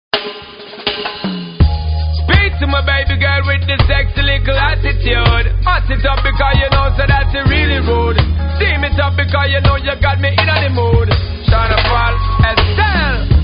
Speak to my baby girl with the sexy little attitude. Hot it up because you know so that's really rude. Steam it up because you know you got me in the mood. Shana Paul, Estelle.